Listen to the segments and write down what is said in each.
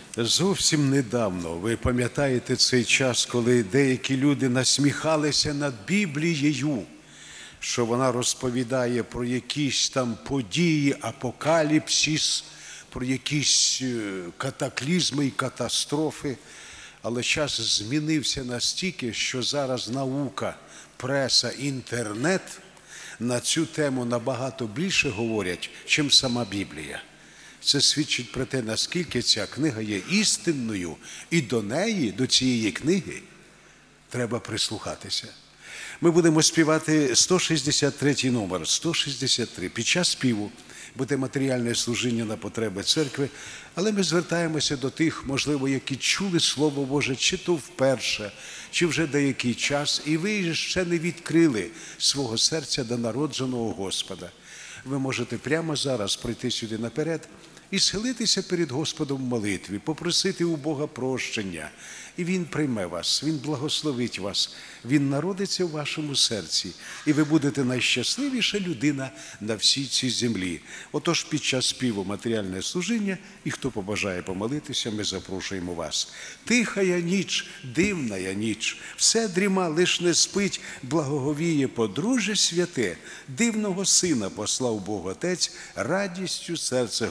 Зовсім недавно, ви пам'ятаєте цей час, коли деякі люди насміхалися над Біблією, що вона розповідає про якісь там події, апокаліпсис, про якісь катаклізми і катастрофи. Але час змінився настільки, що зараз наука, преса, інтернет на цю тему набагато більше говорять, чим сама Біблія. Це свідчить про те, наскільки ця книга є істинною, і до цієї книги, треба прислухатися. Ми будемо співати 163-й номер, 163. Під час співу буде матеріальне служіння на потреби церкви, але ми звертаємося до тих, можливо, які чули Слово Боже, чи то вперше, чи вже деякий час, і ви ще не відкрили свого серця до народженого Господа. Ви можете прямо зараз прийти сюди наперед і схилитися перед Господом в молитві, попросити у Бога прощення. І Він прийме вас, Він благословить вас, Він народиться в вашому серці. І ви будете найщасливіша людина на всій цій землі. Отож, під час співу матеріальне служіння, і хто побажає помолитися, ми запрошуємо вас. Тихая ніч, дивная ніч, все дріма, лиш не спить, благоговіє подружжя святе, дивного сина послав Бог Отець, радістю серце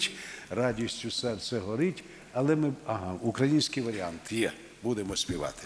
горить, але ми, український варіант є, будемо співати.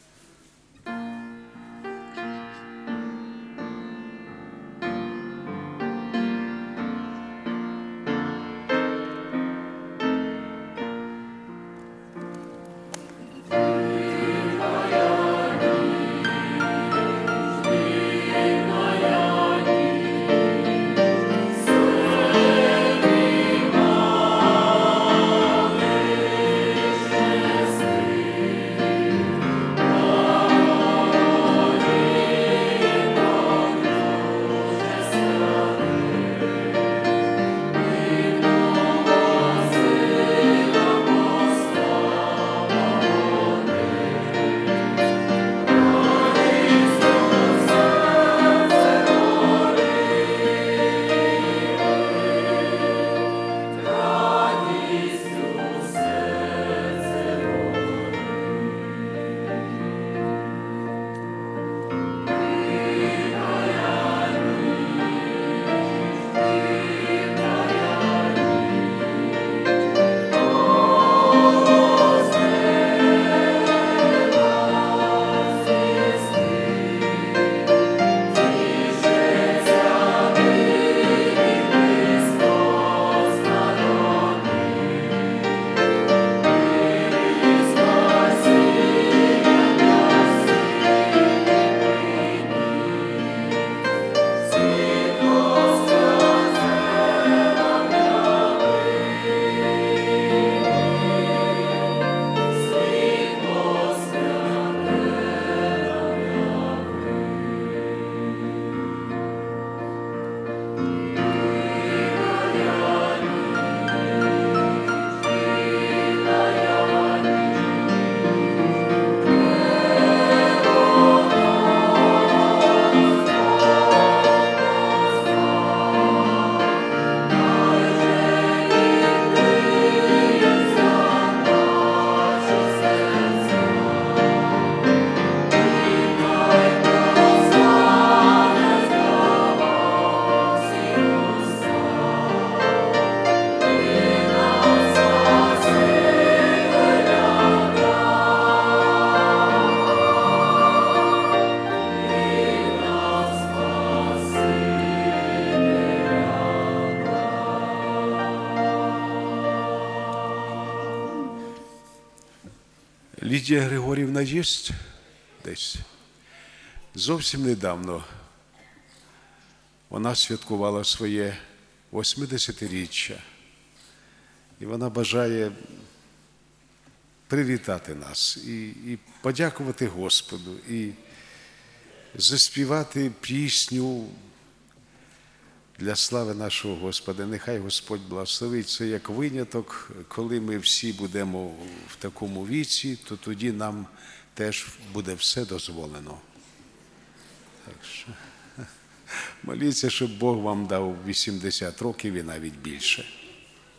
Лідія Григорівна є десь? Зовсім недавно вона святкувала своє 80-річчя. І вона бажає привітати нас і подякувати Господу, і заспівати пісню для слави нашого Господа. Нехай Господь благословить. Це як виняток, коли ми всі будемо в такому віці, то тоді нам теж буде все дозволено. Так що моліться, щоб Бог вам дав 80 років і навіть більше.